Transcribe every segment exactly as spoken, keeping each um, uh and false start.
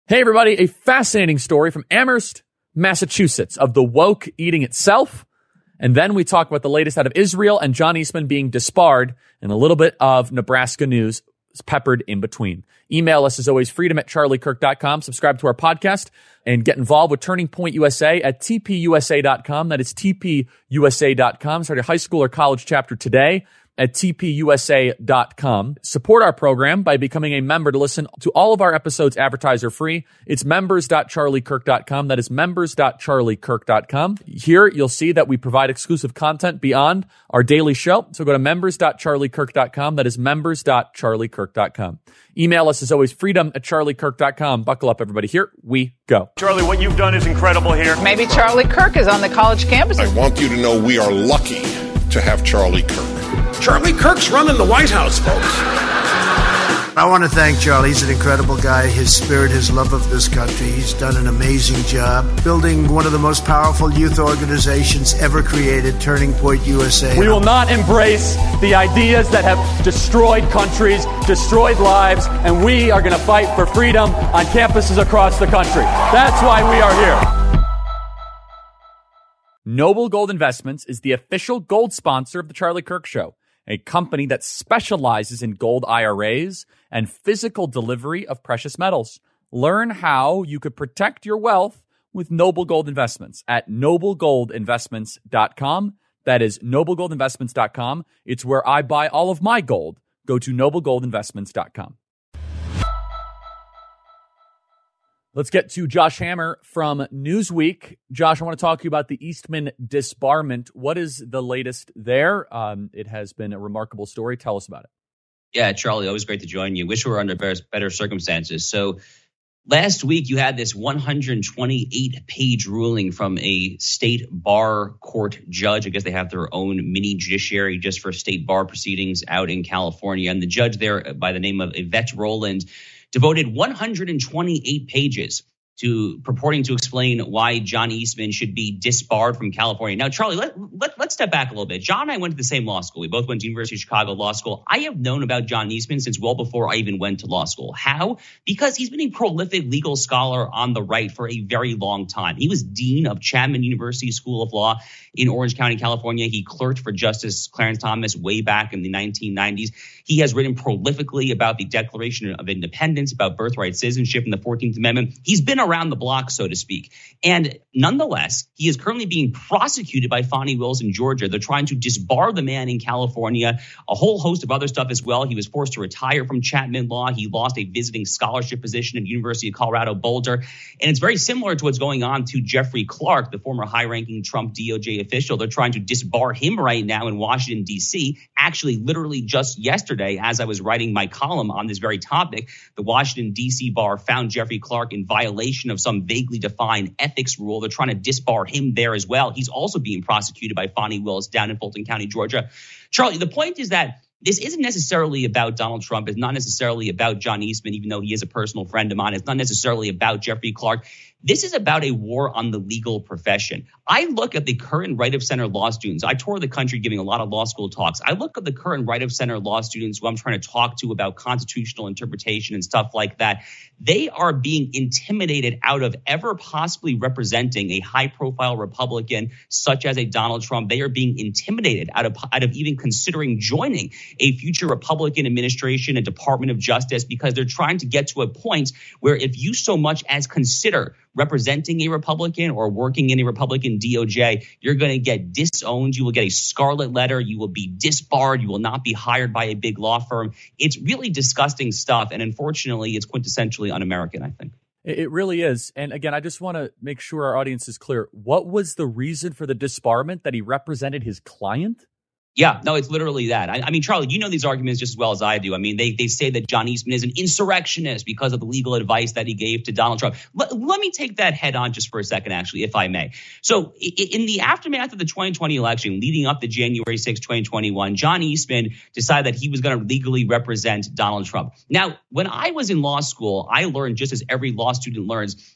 Hey, everybody, a fascinating story from Amherst, Massachusetts, of the woke eating itself. And then we talk about the latest out of Israel and John Eastman being disbarred, and a little bit of Nebraska news peppered in between. Email us, as always, freedom at charlie kirk dot com. Subscribe to our podcast and get involved with Turning Point U S A at t p u s a dot com. That is t p u s a dot com. Start a high school or college chapter today at t p u s a dot com. Support our program by becoming a member to listen to all of our episodes advertiser free. It's members dot charlie kirk dot com. That is members dot charlie kirk dot com. Here you'll see that we provide exclusive content beyond our daily show. So go to members dot charlie kirk dot com. That is members dot charlie kirk dot com. Email us, as always, freedom at charlie kirk dot com. Buckle up, everybody. Here we go. Charlie, what you've done is incredible here. Maybe Charlie Kirk is on the college campus. I want you to know we are lucky to have Charlie Kirk. Charlie Kirk's running the White House, folks. I want to thank Charlie. He's an incredible guy. His spirit, his love of this country. He's done an amazing job building one of the most powerful youth organizations ever created, Turning Point U S A. We will not embrace the ideas that have destroyed countries, destroyed lives, and we are going to fight for freedom on campuses across the country. That's why we are here. Noble Gold Investments is the official gold sponsor of The Charlie Kirk Show, a company that specializes in gold I R As and physical delivery of precious metals. Learn how you could protect your wealth with Noble Gold Investments at noble gold investments dot com. That is noble gold investments dot com. It's where I buy all of my gold. Go to noble gold investments dot com. Let's get to Josh Hammer from Newsweek. Josh, I want to talk to you about the Eastman disbarment. What is the latest there? Um, it has been a remarkable story. Tell us about it. Yeah, Charlie, always great to join you. Wish we were under better, better circumstances. So last week, you had this one hundred twenty-eight page ruling from a state bar court judge. I guess they have their own mini judiciary just for state bar proceedings out in California. And the judge there, by the name of Yvette Roland, devoted one hundred twenty-eight pages to purporting to explain why John Eastman should be disbarred from California. Now, Charlie, let, let, let's step back a little bit. John and I went to the same law school. We both went to University of Chicago Law School. I have known about John Eastman since well before I even went to law school. How? Because he's been a prolific legal scholar on the right for a very long time. He was dean of Chapman University School of Law in Orange County, California. He clerked for Justice Clarence Thomas way back in the nineteen nineties. He has written prolifically about the Declaration of Independence, about birthright citizenship and the fourteenth Amendment. He's been around the block, so to speak. And nonetheless, he is currently being prosecuted by Fani Willis in Georgia. They're trying to disbar the man in California, a whole host of other stuff as well. He was forced to retire from Chapman Law. He lost a visiting scholarship position at the University of Colorado Boulder. And it's very similar to what's going on to Jeffrey Clark, the former high-ranking Trump D O J official. They're trying to disbar him right now in Washington, D C. Actually, literally just yesterday, as I was writing my column on this very topic, the Washington, D C bar found Jeffrey Clark in violation of some vaguely defined ethics rule. They're trying to disbar him there as well. He's also being prosecuted by Fani Willis down in Fulton County, Georgia. Charlie, the point is that this isn't necessarily about Donald Trump. It's not necessarily about John Eastman, even though he is a personal friend of mine. It's not necessarily about Jeffrey Clark. This is about a war on the legal profession. I look at the current right-of-center law students. I tour the country giving a lot of law school talks. I look at the current right-of-center law students who I'm trying to talk to about constitutional interpretation and stuff like that. They are being intimidated out of ever possibly representing a high-profile Republican such as a Donald Trump. They are being intimidated out of, out of even considering joining a future Republican administration, a Department of Justice, because they're trying to get to a point where if you so much as consider representing a Republican or working in a Republican D O J, you're going to get disowned. You will get a scarlet letter. You will be disbarred. You will not be hired by a big law firm. It's really disgusting stuff. And unfortunately, it's quintessentially un-American, I think. It really is. And again, I just want to make sure our audience is clear. What was the reason for the disbarment? That he represented his client? Yeah, no, it's literally that. I, I mean, Charlie, you know these arguments just as well as I do. I mean, they they say that John Eastman is an insurrectionist because of the legal advice that he gave to Donald Trump. Let, let me take that head on just for a second, actually, if I may. So in the aftermath of the twenty twenty election, leading up to January sixth, twenty twenty-one, John Eastman decided that he was going to legally represent Donald Trump. Now, when I was in law school, I learned, just as every law student learns,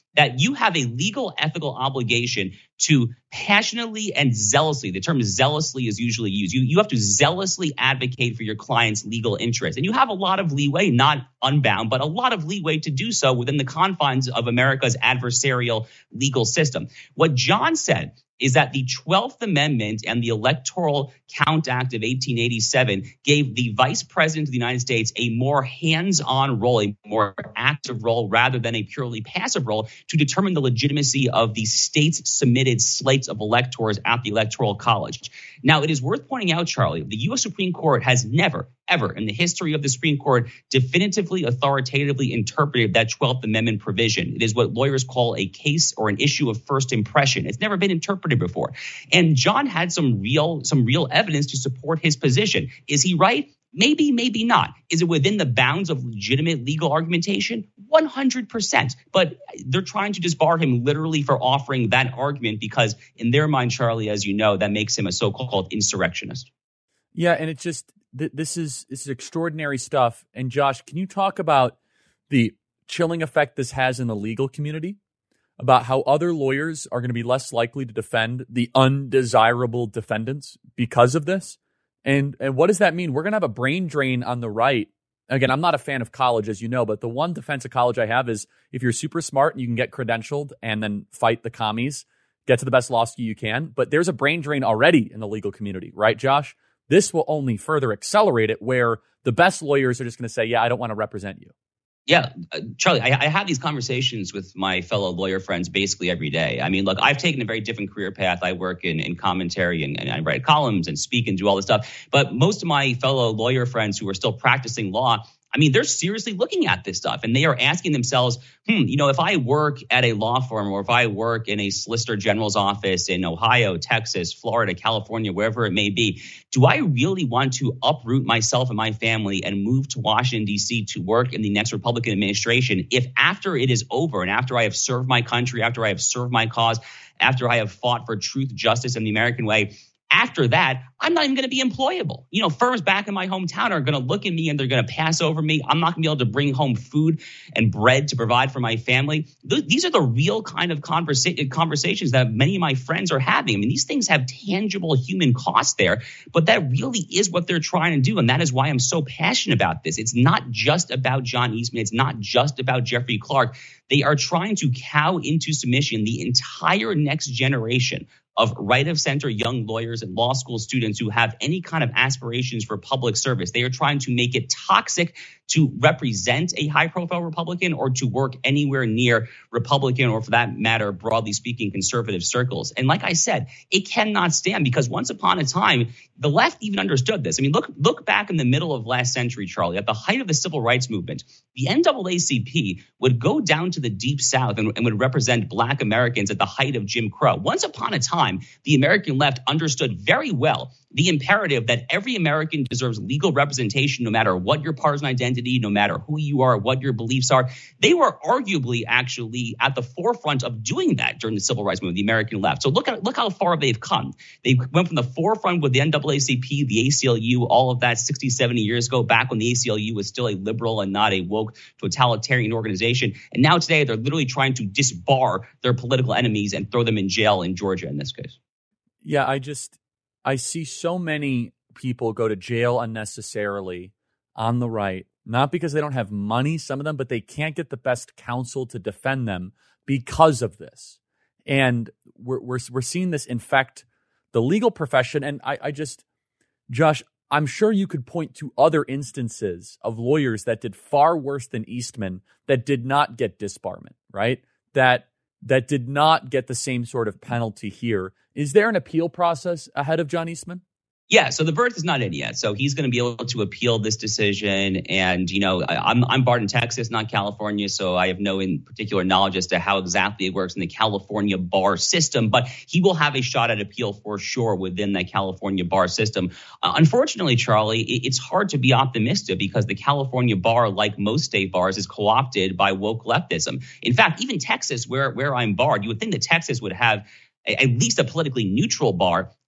that you have a legal, ethical obligation to passionately and zealously, the term zealously is usually used, you, you have to zealously advocate for your client's legal interests. And you have a lot of leeway, not unbound, but a lot of leeway to do so within the confines of America's adversarial legal system. What John said is that the twelfth Amendment and the Electoral Count Act of eighteen eighty-seven gave the Vice President of the United States a more hands-on role, a more active role, rather than a purely passive role to determine the legitimacy of the state's submitted slates of electors at the Electoral College. Now, it is worth pointing out, Charlie, the U S Supreme Court has never, ever in the history of the Supreme Court definitively, authoritatively interpreted that twelfth Amendment provision. It is what lawyers call a case or an issue of first impression. It's never been interpreted before. And John had some real, some real evidence to support his position. Is he right? Maybe, maybe not. Is it within the bounds of legitimate legal argumentation? one hundred percent. But they're trying to disbar him literally for offering that argument because in their mind, Charlie, as you know, that makes him a so-called insurrectionist. Yeah, and it's just, th- this is this is extraordinary stuff. And Josh, can you talk about the chilling effect this has in the legal community? About how other lawyers are going to be less likely to defend the undesirable defendants because of this? And and what does that mean? We're going to have a brain drain on the right. Again, I'm not a fan of college, as you know, but the one defense of college I have is if you're super smart and you can get credentialed and then fight the commies, get to the best law school you can. But there's a brain drain already in the legal community, right, Josh? This will only further accelerate it where the best lawyers are just going to say, yeah, I don't want to represent you. Yeah, uh, Charlie, I, I have these conversations with my fellow lawyer friends basically every day. I mean, look, I've taken a very different career path. I work in, in commentary and, and I write columns and speak and do all this stuff. But most of my fellow lawyer friends who are still practicing law, I mean, they're seriously looking at this stuff and they are asking themselves, hmm, you know, if I work at a law firm or if I work in a Solicitor General's office in Ohio, Texas, Florida, California, wherever it may be, do I really want to uproot myself and my family and move to Washington, D C to work in the next Republican administration if after it is over and after I have served my country, after I have served my cause, after I have fought for truth, justice, and the American way, after that, I'm not even going to be employable. You know, firms back in my hometown are going to look at me and they're going to pass over me. I'm not going to be able to bring home food and bread to provide for my family. Th- these are the real kind of conversa- conversations that many of my friends are having. I mean, these things have tangible human costs there, but that really is what they're trying to do. And that is why I'm so passionate about this. It's not just about John Eastman. It's not just about Jeffrey Clark. They are trying to cow into submission the entire next generation of right-of-center young lawyers and law school students who have any kind of aspirations for public service. They are trying to make it toxic to represent a high-profile Republican or to work anywhere near Republican or, for that matter, broadly speaking, conservative circles. And like I said, it cannot stand because once upon a time, the left even understood this. I mean, look look back in the middle of last century, Charlie, at the height of the civil rights movement, the N double A C P would go down to the Deep South and, and would represent Black Americans at the height of Jim Crow. Once upon a time, the American left understood very well the imperative that every American deserves legal representation, no matter what your partisan identity, no matter who you are, what your beliefs are. They were arguably actually at the forefront of doing that during the civil rights movement, the American left. So look at look how far they've come. They went from the forefront with the N double A C P, the A C L U, all of that sixty, seventy years ago, back when the A C L U was still a liberal and not a woke totalitarian organization. And now today, they're literally trying to disbar their political enemies and throw them in jail in Georgia in this case. Yeah, I just, I see so many people go to jail unnecessarily on the right, not because they don't have money, some of them, but they can't get the best counsel to defend them because of this. And we're we're, we're seeing this infect the legal profession. And I, I just, Josh, I'm sure you could point to other instances of lawyers that did far worse than Eastman that did not get disbarment, right? That that did not get the same sort of penalty here. Is there an appeal process ahead of John Eastman? Yeah, so the verdict is not in yet. So he's going to be able to appeal this decision. And, you know, I'm I'm barred in Texas, not California, so I have no in particular knowledge as to how exactly it works in the California bar system. But he will have a shot at appeal for sure within the California bar system. Uh, unfortunately, Charlie, it, it's hard to be optimistic because the California bar, like most state bars, is co-opted by woke leftism. In fact, even Texas, where, where I'm barred, you would think that Texas would have at least a politically neutral bar.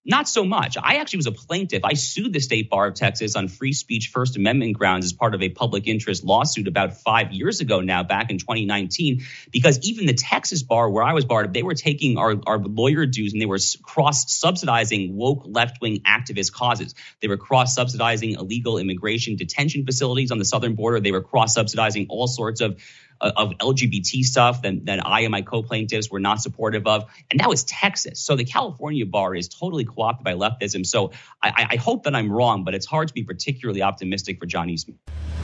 Not so much. I actually was a plaintiff. I sued the State Bar of Texas on free speech First Amendment grounds as part of a public interest lawsuit about five years ago now, back in twenty nineteen, because even the Texas bar where I was barred, they were taking our, our lawyer dues and they were cross-subsidizing woke left-wing activist causes. They were cross-subsidizing illegal immigration detention facilities on the southern border. They were cross-subsidizing all sorts of of L G B T stuff that, that I and my co-plaintiffs were not supportive of. And that was Texas. So the California bar is totally co-opted by leftism. So I, I hope that I'm wrong, but it's hard to be particularly optimistic for John Eastman.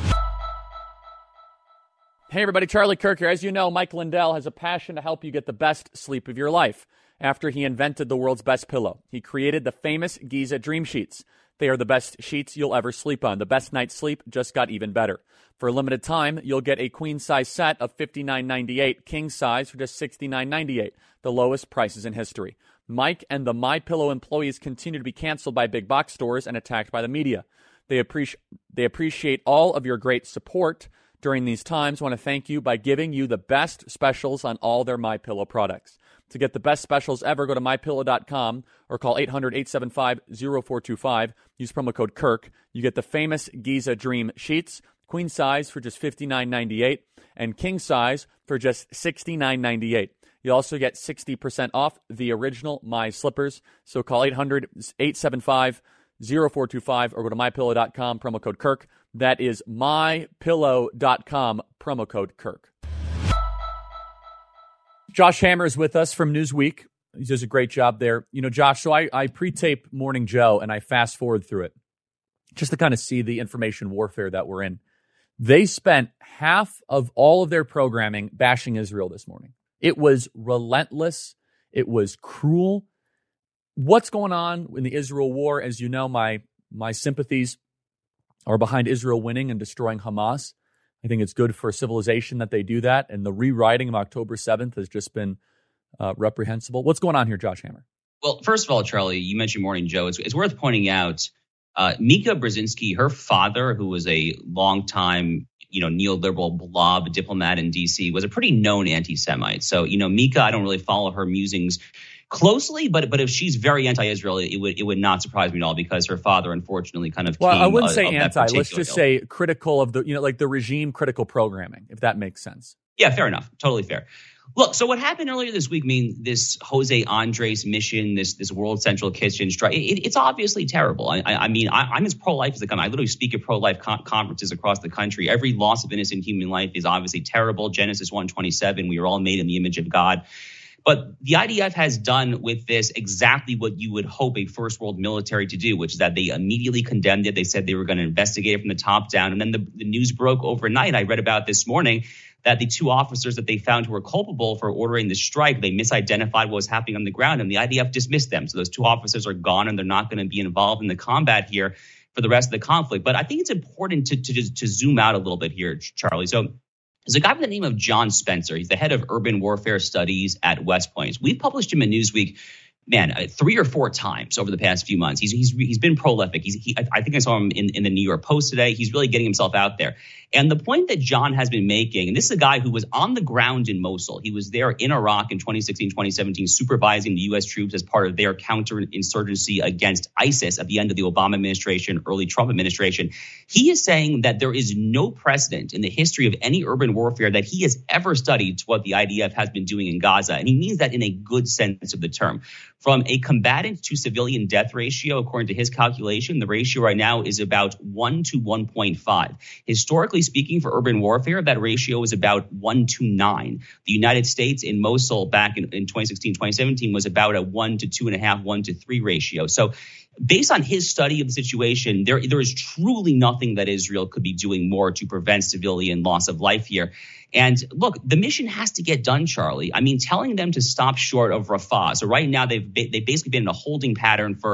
Hey, everybody. Charlie Kirk here. As you know, Mike Lindell has a passion to help you get the best sleep of your life. After he invented the world's best pillow, he created the famous Giza Dream Sheets. They are the best sheets you'll ever sleep on. The best night's sleep just got even better. For a limited time, you'll get a queen-size set of fifty-nine ninety-eight, king-size for just sixty-nine ninety-eight, the lowest prices in history. Mike and the MyPillow employees continue to be canceled by big box stores and attacked by the media. They, appreci- they appreciate all of your great support during these times. I want to thank you by giving you the best specials on all their MyPillow products. To get the best specials ever, go to my pillow dot com or call eight hundred, eight seven five, zero four two five. Use promo code Kirk. You get the famous Giza Dream Sheets, queen size for just fifty-nine ninety-eight, and king size for just sixty-nine ninety-eight. You also get sixty percent off the original My Slippers. So call eight hundred, eight seven five, zero four two five or go to my pillow dot com, promo code Kirk. That is my pillow dot com, promo code Kirk. Josh Hammer is with us from Newsweek. He does a great job there. You know, Josh, so I, I pre-tape Morning Joe and I fast forward through it just to kind of see the information warfare that we're in. They spent half of all of their programming bashing Israel this morning. It was relentless. It was cruel. What's going on in the Israel war? As you know, my my sympathies are behind Israel winning and destroying Hamas. I think it's good for civilization that they do that. And the rewriting of October seventh has just been uh, reprehensible. What's going on here, Josh Hammer? Well, first of all, Charlie, you mentioned Morning Joe. It's, it's worth pointing out uh, Mika Brzezinski, her father, who was a longtime, you know, neoliberal blob diplomat in D C, was a pretty known anti-Semite. So, you know, Mika, I don't really follow her musings closely, but but if she's very anti-Israel, it would it would not surprise me at all, because her father, unfortunately, kind of well, came, I wouldn't uh, say anti. Let's just ill. say critical of the, you know, like the regime critical programming, if that makes sense. Yeah, fair enough. Totally fair. Look, so what happened earlier this week, I mean, this Jose Andres mission, this this World Central Kitchen strike, it, it's obviously terrible. I, I, I mean, I, I'm as pro-life as they come. I literally speak at pro-life con- conferences across the country. Every loss of innocent human life is obviously terrible. Genesis one twenty-seven, we are all made in the image of God. But the I D F has done with this exactly what you would hope a first world military to do, which is that they immediately condemned it. They said they were going to investigate it from the top down. And then the, the news broke overnight. I read about this morning that the two officers that they found who were culpable for ordering the strike, they misidentified what was happening on the ground, and the I D F dismissed them. So those two officers are gone, and they're not going to be involved in the combat here for the rest of the conflict. But I think it's important to, to just to zoom out a little bit here, Charlie. So there's a guy by the name of John Spencer. He's the head of urban warfare studies at West Point. We've published him in Newsweek, man, uh, three or four times over the past few months. He's he's he's been prolific. He's he, I think I saw him in, in the New York Post today. He's really getting himself out there. And the point that John has been making, and this is a guy who was on the ground in Mosul. He was there in Iraq in twenty sixteen, twenty seventeen, supervising the U S troops as part of their counterinsurgency against ISIS at the end of the Obama administration, early Trump administration. He is saying that there is no precedent in the history of any urban warfare that he has ever studied to what the I D F has been doing in Gaza. And he means that in a good sense of the term. From a combatant to civilian death ratio, according to his calculation, the ratio right now is about one to one point five. Historically speaking, for urban warfare, that ratio is about one to nine. The United States in Mosul back in, in twenty sixteen, twenty seventeen was about a one to two and a half, one to three ratio. So based on his study of the situation, there, there is truly nothing that Israel could be doing more to prevent civilian loss of life here. And look, the mission has to get done, Charlie. I mean, telling them to stop short of Rafah. So right now, they've they've basically been in a holding pattern for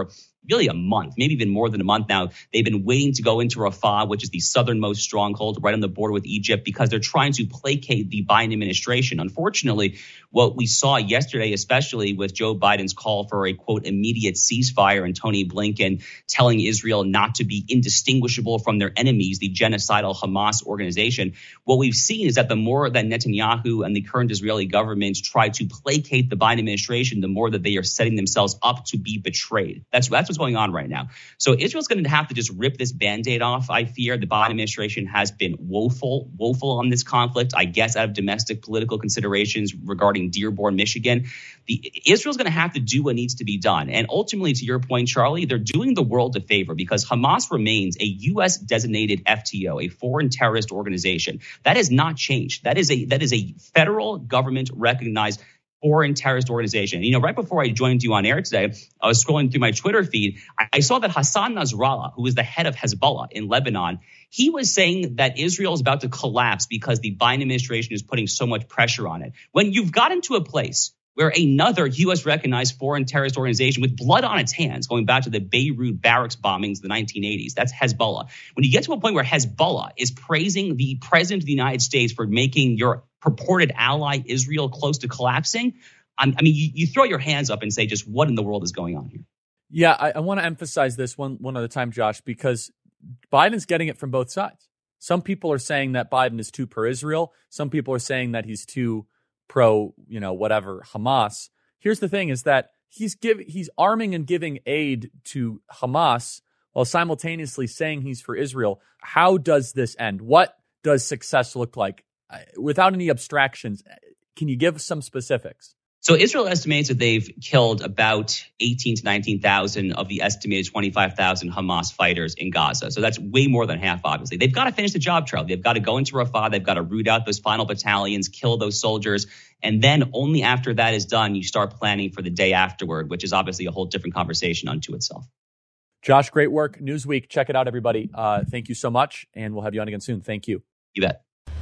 really a month, maybe even more than a month now. They've been waiting to go into Rafah, which is the southernmost stronghold right on the border with Egypt, because they're trying to placate the Biden administration. Unfortunately, what we saw yesterday, especially with Joe Biden's call for a, quote, immediate ceasefire and Tony Blinken telling Israel not to be indistinguishable from their enemies, the genocidal Hamas organization, what we've seen is that the more that Netanyahu and the current Israeli government try to placate the Biden administration, the more that they are setting themselves up to be betrayed. That's, that's what's going on right now. So Israel's going to have to just rip this Band-Aid off, I fear. The Biden administration has been woeful, woeful on this conflict, I guess out of domestic political considerations regarding Dearborn, Michigan. The, Israel's going to have to do what needs to be done. And ultimately, to your point, Charlie, they're doing the world a favor because Hamas remains a U S designated F T O, a foreign terrorist organization. That has not changed. That is a that is a federal government recognized foreign terrorist organization. You know, right before I joined you on air today, I was scrolling through my Twitter feed. I, I saw that Hassan Nasrallah, who is the head of Hezbollah in Lebanon, he was saying that Israel is about to collapse because the Biden administration is putting so much pressure on it. When you've gotten to a place where another U S recognized foreign terrorist organization with blood on its hands, going back to the Beirut barracks bombings in the nineteen eighties, that's Hezbollah. When you get to a point where Hezbollah is praising the president of the United States for making your purported ally Israel close to collapsing, I'm, I mean, you, you throw your hands up and say, just what in the world is going on here? Yeah, I, I want to emphasize this one one other time, Josh, because Biden's getting it from both sides. Some people are saying that Biden is too pro-Israel. Some people are saying that he's too pro, you know, whatever, Hamas. Here's the thing is that he's give, he's arming and giving aid to Hamas while simultaneously saying he's for Israel. How does this end? What does success look like? Without any abstractions, can you give some specifics? So Israel estimates that they've killed about eighteen to nineteen thousand of the estimated twenty-five thousand Hamas fighters in Gaza. So that's way more than half, obviously. They've got to finish the job, Charlie. They've got to go into Rafah. They've got to root out those final battalions, kill those soldiers. And then only after that is done, you start planning for the day afterward, which is obviously a whole different conversation unto itself. Josh, great work. Newsweek. Check it out, everybody. Uh, thank you so much. And we'll have you on again soon. Thank you. You bet.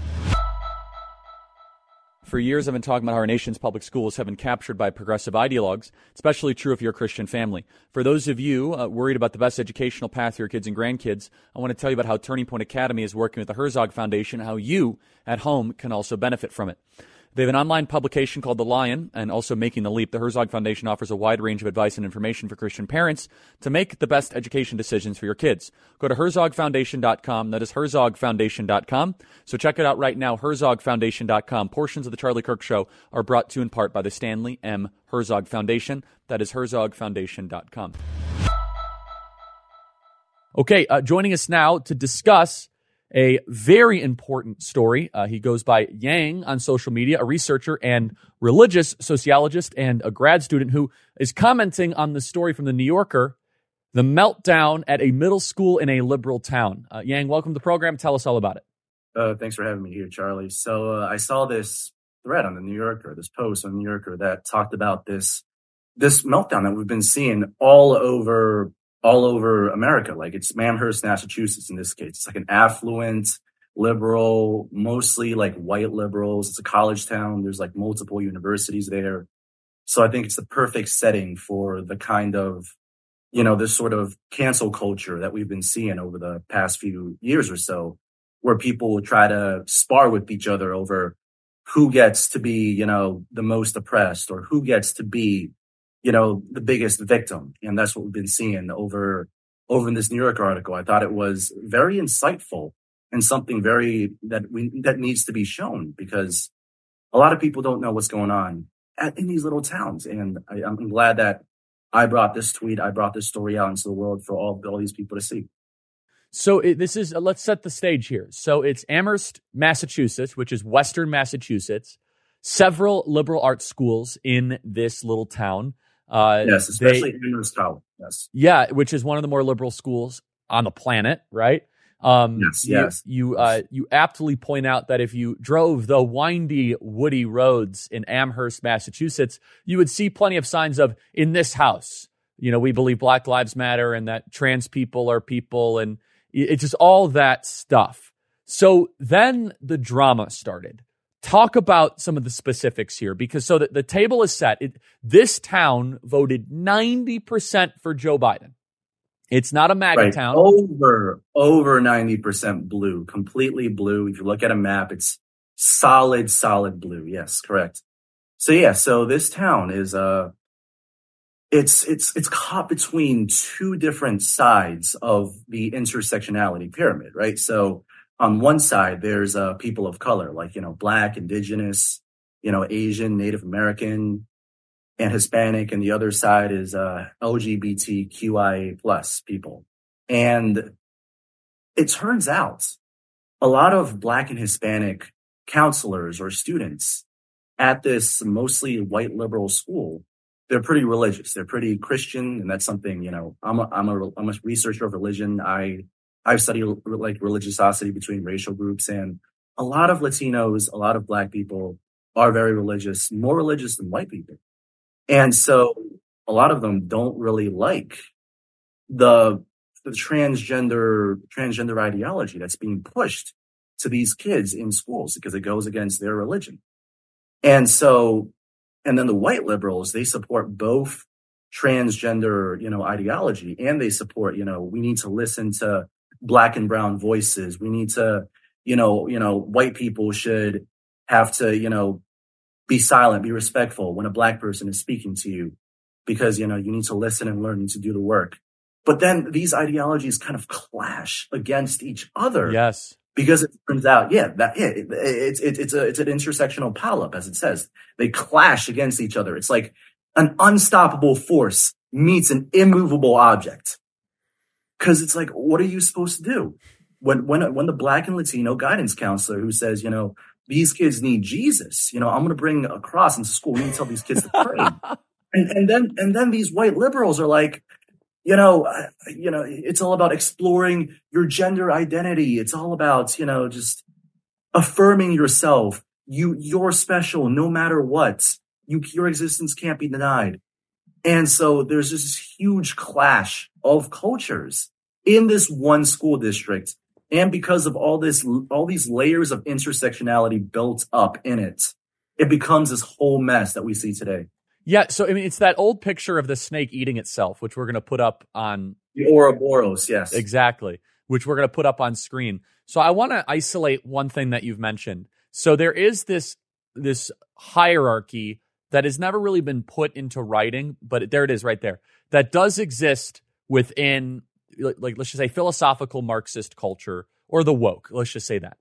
For years, I've been talking about how our nation's public schools have been captured by progressive ideologues, especially true if you're a Christian family. For those of you uh, worried about the best educational path for your kids and grandkids, I want to tell you about how Turning Point Academy is working with the Herzog Foundation and how you at home can also benefit from it. They have an online publication called The Lion and also Making the Leap. The Herzog Foundation offers a wide range of advice and information for Christian parents to make the best education decisions for your kids. Go to herzog foundation dot com. That is herzog foundation dot com. So check it out right now, herzog foundation dot com. Portions of the Charlie Kirk Show are brought to you in part by the Stanley M. Herzog Foundation. That is herzog foundation dot com. Okay, uh, joining us now to discuss a very important story. Uh, he goes by Yang on social media, a researcher and religious sociologist and a grad student who is commenting on the story from the New Yorker, the meltdown at a middle school in a liberal town. Uh, Yang, welcome to the program. Tell us all about it. Uh, thanks for having me here, Charlie. So uh, I saw this thread on the New Yorker, this post on the New Yorker that talked about this this meltdown that we've been seeing all over all over America. Like it's Amherst, Massachusetts in this case. It's like an affluent, liberal, mostly like white liberals. It's a college town. There's like multiple universities there. So I think it's the perfect setting for the kind of, you know, this sort of cancel culture that we've been seeing over the past few years or so, where people will try to spar with each other over who gets to be, you know, the most oppressed or who gets to be, you know, the biggest victim. And that's what we've been seeing over, over in this New York article. I thought it was very insightful and something very that we, that needs to be shown because a lot of people don't know what's going on at, in these little towns. And I, I'm glad that I brought this tweet, I brought this story out into the world for all, all these people to see. So it, this is, uh, let's set the stage here. So it's Amherst, Massachusetts, which is Western Massachusetts, several liberal arts schools in this little town. Uh, yes, especially Amherst College. Yes. Yeah, which is one of the more liberal schools on the planet, right? Um, yes, you, yes. You, uh, you aptly point out that if you drove the windy, woody roads in Amherst, Massachusetts, you would see plenty of signs of, in this house, you know, we believe Black Lives Matter and that trans people are people and it's just all that stuff. So then the drama started. Talk about some of the specifics here, because so that the table is set. It, this town voted ninety percent for Joe Biden. It's not a MAGA right. town. Over, over ninety percent blue, completely blue. If you look at a map, it's solid, solid blue. Yes, correct. So yeah, so this town is, uh, it's, it's, it's caught between two different sides of the intersectionality pyramid, right? So on one side, there's, uh, people of color, like, you know, Black, Indigenous, you know, Asian, Native American, and Hispanic. And the other side is, uh, L G B T Q I A plus people. And it turns out a lot of Black and Hispanic counselors or students at this mostly white liberal school, they're pretty religious. They're pretty Christian. And that's something, you know, I'm a, I'm a, I'm a researcher of religion. I, I've studied like religiosity between racial groups, and a lot of Latinos, a lot of Black people are very religious, more religious than white people. And so a lot of them don't really like the, the transgender, transgender ideology that's being pushed to these kids in schools because it goes against their religion. And so, and then the white liberals, they support both transgender, you know, ideology, and they support, you know, we need to listen to Black and brown voices. We need to, you know, you know, white people should have to, you know, be silent, be respectful when a Black person is speaking to you, because, you know, you need to listen and learn, you need to do the work. But then these ideologies kind of clash against each other. Yes. Because it turns out, yeah, that yeah, it, it's it, it's a it's an intersectional pileup, as it says. They clash against each other. It's like an unstoppable force meets an immovable object. Because it's like, what are you supposed to do when when when the Black and Latino guidance counselor who says, you know, these kids need Jesus, you know, I'm going to bring a cross into school. We need to tell these kids to pray, and and then and then these white liberals are like, you know, uh, you know, it's all about exploring your gender identity. It's all about, you know, just affirming yourself. You, you're special no matter what. You, your existence can't be denied. And so there's this huge clash of cultures in this one school district. And because of all this, all these layers of intersectionality built up in it, it becomes this whole mess that we see today. Yeah, so I mean, it's that old picture of the snake eating itself, which we're going to put up on the Ouroboros, yes, exactly, which we're going to put up on screen. So I want to isolate one thing that you've mentioned. So there is this this hierarchy that has never really been put into writing, but there it is, right there. That does exist within, like, let's just say, philosophical Marxist culture or the woke. Let's just say that,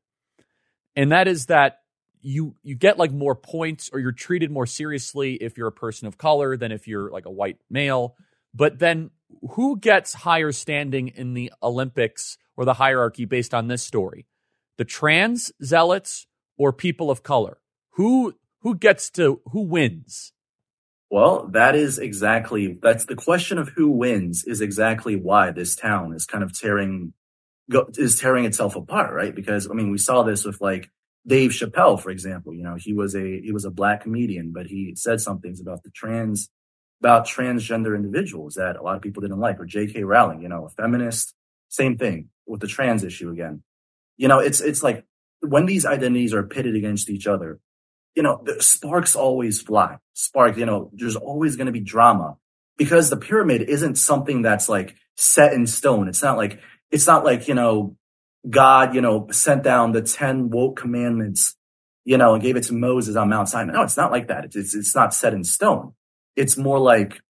and that is that. You you get like more points, or you're treated more seriously if you're a person of color than if you're like a white male. But then who gets higher standing in the Olympics or the hierarchy based on this story? The trans zealots or people of color? Who who gets to, who wins? Well, that is exactly, that's the question of who wins is exactly why this town is kind of tearing, go, is tearing itself apart, right? Because, I mean, we saw this with like Dave Chappelle, for example. You know, he was a he was a Black comedian, but he said some things about the trans about transgender individuals that a lot of people didn't like. Or J K Rowling, you know, a feminist, same thing with the trans issue again. You know, it's it's like when these identities are pitted against each other, you know, the sparks always fly. Spark, you know, there's always going to be drama because the pyramid isn't something that's like set in stone. It's not like it's not like, you know, God, you know, sent down the ten woke commandments, you know, and gave it to Moses on Mount Sinai. No, it's not like that. It's, it's, it's not set in stone. It's more like,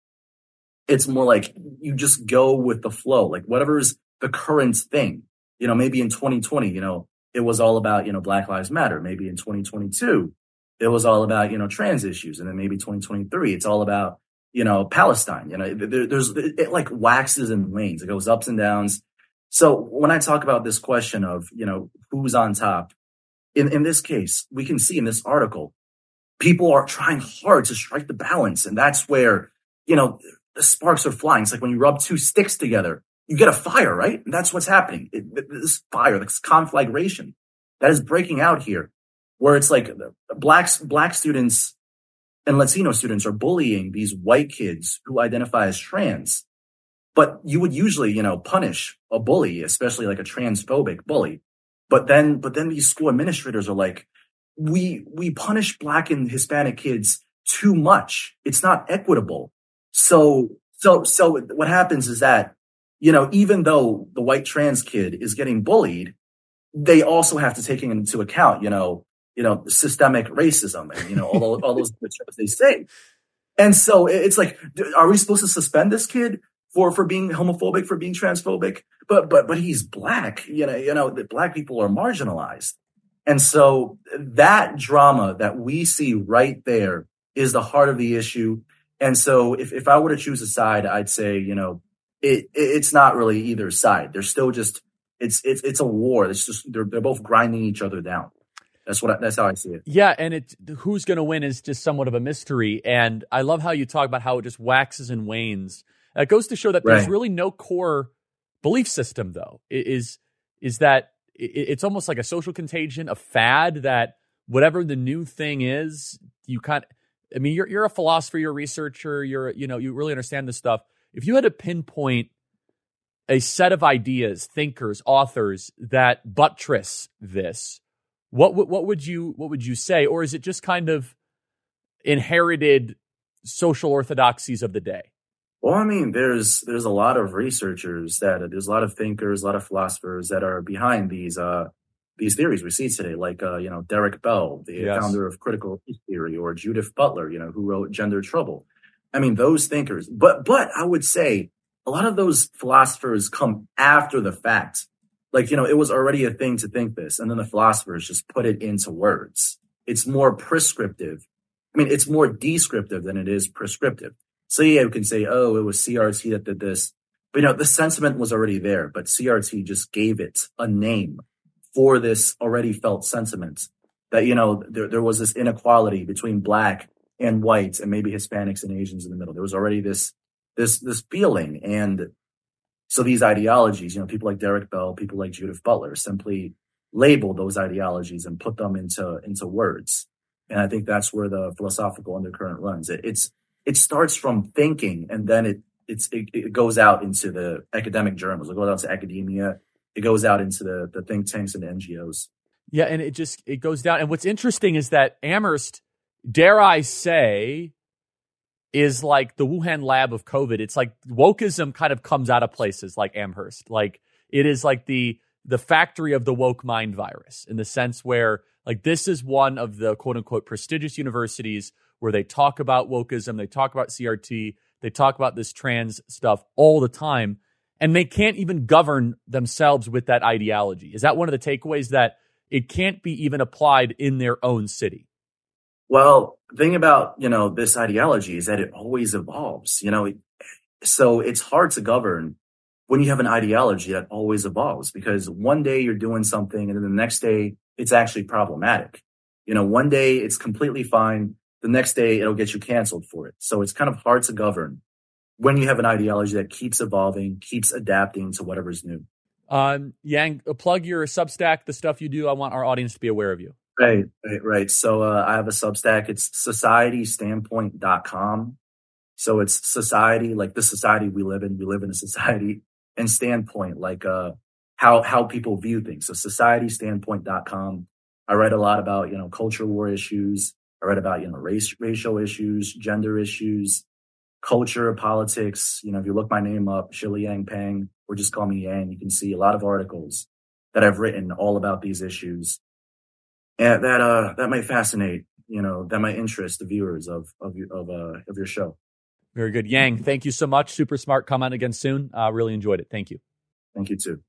it's more like you just go with the flow, like whatever's the current thing. You know, maybe in twenty twenty, you know, it was all about, you know, Black Lives Matter. Maybe in twenty twenty-two, it was all about, you know, trans issues. And then maybe twenty twenty-three, it's all about, you know, Palestine. You know, there, there's, it like waxes and wanes. It goes ups and downs. So when I talk about this question of, you know, who's on top, in, in this case, we can see in this article, people are trying hard to strike the balance. And that's where, you know, the sparks are flying. It's like when you rub two sticks together, you get a fire, right? And that's what's happening. It, this fire, this conflagration that is breaking out here, where it's like blacks, black students and Latino students are bullying these white kids who identify as trans. But you would usually, you know, punish a bully, especially like a transphobic bully. But then, but then these school administrators are like, we, we punish Black and Hispanic kids too much. It's not equitable. So, so, so what happens is that you know, even though the white trans kid is getting bullied, they also have to take into account, you know, you know, systemic racism and, you know, all, all those terms they say. And so it's like, are we supposed to suspend this kid for, for being homophobic, for being transphobic? But, but, but he's black, you know, you know, that black people are marginalized. And so that drama that we see right there is the heart of the issue. And so if, if I were to choose a side, I'd say, you know, it, it it's not really either side. They're still just, it's, it's, it's a war. It's just, they're, they're both grinding each other down. That's what, I, that's how I see it. Yeah. And it, who's going to win is just somewhat of a mystery. And I love how you talk about how it just waxes and wanes. It goes to show that there's Right. really no core belief system, though. It is, is that it, it's almost like a social contagion, a fad that whatever the new thing is, you kind of, I mean, you're, you're a philosopher, you're a researcher, you're, you know, you really understand this stuff. If you had to pinpoint a set of ideas, thinkers, authors that buttress this, what would what would you what would you say, or is it just kind of inherited social orthodoxies of the day? Well, I mean, there's there's a lot of researchers that there's a lot of thinkers, a lot of philosophers that are behind these uh these theories we see today, like uh you know Derek Bell, the Yes. founder of critical race theory, or Judith Butler, you know, who wrote Gender Trouble. I mean, those thinkers, but but I would say a lot of those philosophers come after the fact. Like, you know, it was already a thing to think this, and then the philosophers just put it into words. It's more prescriptive. I mean, it's more descriptive than it is prescriptive. So yeah, you can say, oh, it was C R T that did this. But, you know, the sentiment was already there, but C R T just gave it a name for this already felt sentiment that, you know, there, there was this inequality between black and white and maybe Hispanics and Asians in the middle. There was already this, this, this feeling. And so these ideologies, you know, people like Derek Bell, people like Judith Butler simply label those ideologies and put them into, into words. And I think that's where the philosophical undercurrent runs. It, it's, it starts from thinking, and then it, it's, it, it goes out into the academic journals. It goes out to academia. It goes out into the, the think tanks and the N G Os. Yeah, and it just it goes down. And what's interesting is that Amherst, dare I say, is like the Wuhan lab of COVID. It's like wokeism kind of comes out of places like Amherst. Like it is like the the factory of the woke mind virus, in the sense where like this is one of the quote unquote prestigious universities where they talk about wokeism, they talk about C R T, they talk about this trans stuff all the time, and they can't even govern themselves with that ideology. Is that one of the takeaways, that it can't be even applied in their own city? Well, the thing about, you know, this ideology is that it always evolves, you know, so it's hard to govern when you have an ideology that always evolves, because one day you're doing something and then the next day it's actually problematic. You know, one day it's completely fine. The next day it'll get you canceled for it. So it's kind of hard to govern when you have an ideology that keeps evolving, keeps adapting to whatever's new. Um, Yang, plug your Substack, the stuff you do. I want our audience to be aware of you. Right, right, right. So uh, I have a Substack. It's society standpoint dot com. So it's society, like the society we live in. We live in a society, and standpoint, like uh, how how people view things. So society standpoint dot com. I write a lot about, you know, culture war issues. I write about, you know, race, racial issues, gender issues, culture, politics. You know, if you look my name up, Shili Yang Peng, or just call me Yang, you can see a lot of articles that I've written all about these issues. And that uh that might fascinate, you know, that might interest the viewers of of your of uh of your show. Very good. Yang, thank you so much. Super smart. Come on again soon. Uh, really enjoyed it. Thank you. Thank you too.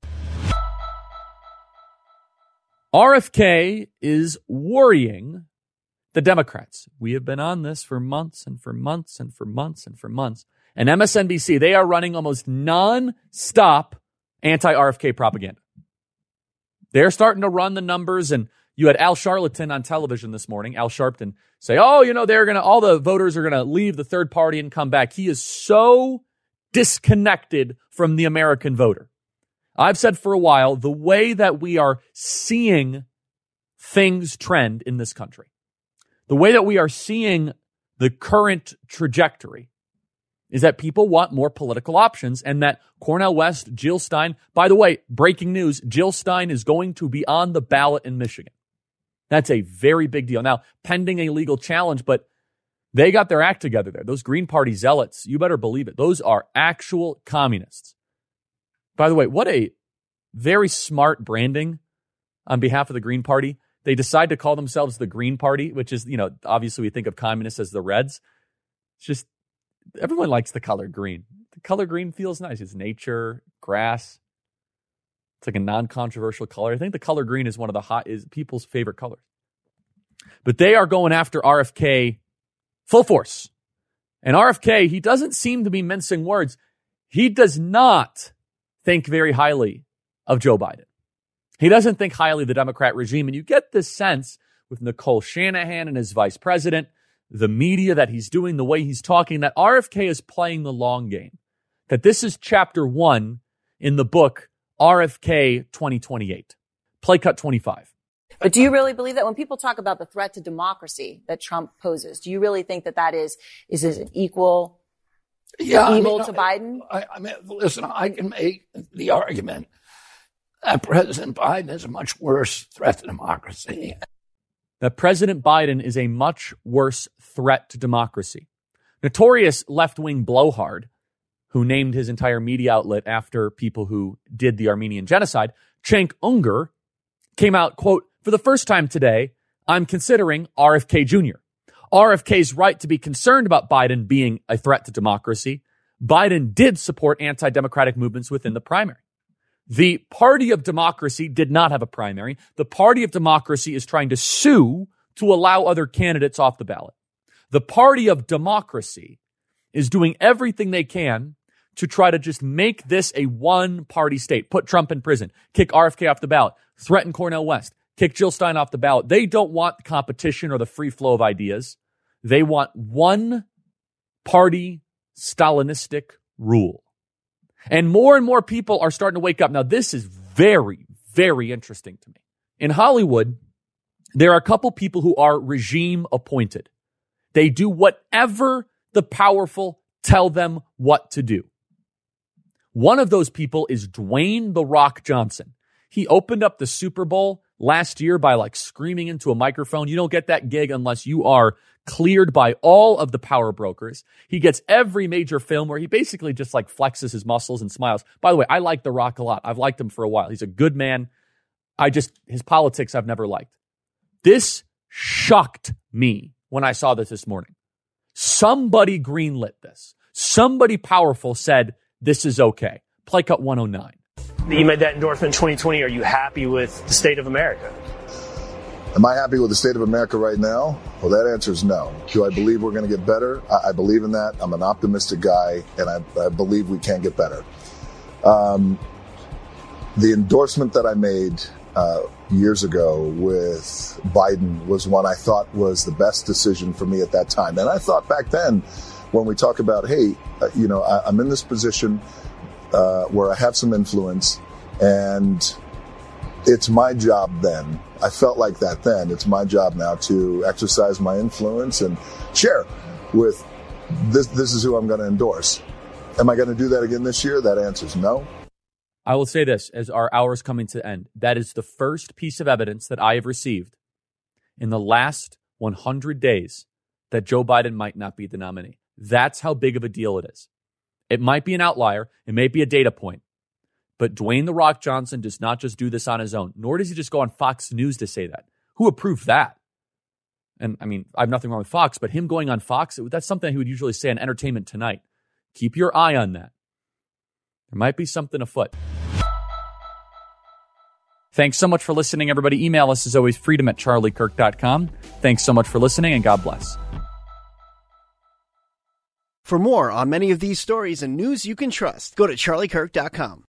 R F K is worrying the Democrats. We have been on this for months and for months and for months and for months. And M S N B C, they are running almost non-stop anti-R F K propaganda. They're starting to run the numbers, and you had Al Sharpton on television this morning, Al Sharpton, say, oh, you know, they're going to, all the voters are going to leave the third party and come back. He is so disconnected from the American voter. I've said for a while, the way that we are seeing things trend in this country, the way that we are seeing the current trajectory, is that people want more political options, and that Cornel West, Jill Stein, by the way, breaking news, Jill Stein is going to be on the ballot in Michigan. That's a very big deal. Now, pending a legal challenge, but they got their act together there. Those Green Party zealots, you better believe it. Those are actual communists. By the way, what a very smart branding on behalf of the Green Party. They decide to call themselves the Green Party, which is, you know, obviously we think of communists as the Reds. It's just, everyone likes the color green. The color green feels nice. It's nature, grass. It's like a non-controversial color. I think the color green is one of the hot, is people's favorite colors. But they are going after R F K full force. And R F K, he doesn't seem to be mincing words. He does not think very highly of Joe Biden. He doesn't think highly of the Democrat regime. And you get this sense with Nicole Shanahan and his vice president, the media that he's doing, the way he's talking, that R F K is playing the long game. That this is chapter one in the book R F K twenty twenty-eight. Play cut twenty-five. But do you really believe that when people talk about the threat to democracy that Trump poses, do you really think that that is, is this an equal yeah, evil I mean, to Biden? I, I mean, listen, I can make the argument that President Biden is a much worse threat to democracy. That President Biden is a much worse threat to democracy. Notorious left-wing blowhard, who named his entire media outlet after people who did the Armenian genocide, Cenk Uygur, came out, quote, "For the first time today, I'm considering R F K Junior R F K's right to be concerned about Biden being a threat to democracy. Biden did support anti-democratic movements within the primary. The Party of Democracy did not have a primary. The Party of Democracy is trying to sue to allow other candidates off the ballot. The Party of Democracy is doing everything they can to try to just make this a one-party state, put Trump in prison, kick R F K off the ballot, threaten Cornel West, kick Jill Stein off the ballot. They don't want competition or the free flow of ideas. They want one-party Stalinistic rule. And more and more people are starting to wake up. Now, this is very, very interesting to me. In Hollywood, there are a couple people who are regime appointed. They do whatever the powerful tell them what to do. One of those people is Dwayne "The Rock" Johnson. He opened up the Super Bowl last year by like screaming into a microphone. You don't get that gig unless you are cleared by all of the power brokers. He gets every major film where he basically just like flexes his muscles and smiles. By the way, I like The Rock a lot. I've liked him for a while. He's a good man. I just, his politics I've never liked. This shocked me when I saw this this morning. Somebody greenlit this. Somebody powerful said, this is okay. Play cut one oh nine. You made that endorsement in twenty twenty. Are you happy with the state of America? Am I happy with the state of America right now? Well, that answer is no. Do I believe we're going to get better? I, I believe in that. I'm an optimistic guy, and I, I believe we can get better. Um, the endorsement that I made uh, years ago with Biden was one I thought was the best decision for me at that time. And I thought back then, when we talk about, hey, uh, you know, I, I'm in this position uh, where I have some influence, and it's my job then. I felt like that then. It's my job now to exercise my influence and share with this. This is who I'm going to endorse. Am I going to do that again this year? That answer is no. I will say this as our hour is coming to end. That is the first piece of evidence that I have received in the last one hundred days that Joe Biden might not be the nominee. That's how big of a deal it is. It might be an outlier. It may be a data point. But Dwayne "The Rock" Johnson does not just do this on his own, nor does he just go on Fox News to say that. Who approved that? And I mean, I have nothing wrong with Fox, but him going on Fox, that's something he would usually say on Entertainment Tonight. Keep your eye on that. There might be something afoot. Thanks so much for listening, everybody. Email us as always, freedom at charlie kirk dot com. Thanks so much for listening, and God bless. For more on many of these stories and news you can trust, go to charlie kirk dot com.